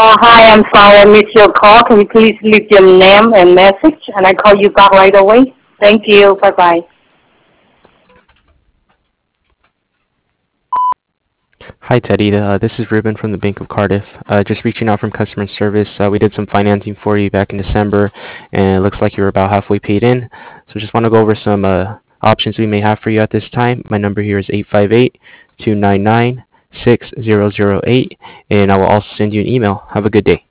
Hi, I'm sorry I missed your call. Can you please leave your name and message, and I call you back right away? Thank you. Bye-bye. Hi, Teddy. This is Ruben from the Bank of Cardiff. Just reaching out from customer service. We did some financing for you back in December, and it looks like you're about halfway paid in. So just want to go over some options we may have for you at this time. My number here is 858-299-6008, and I will also send you an email. Have a good day.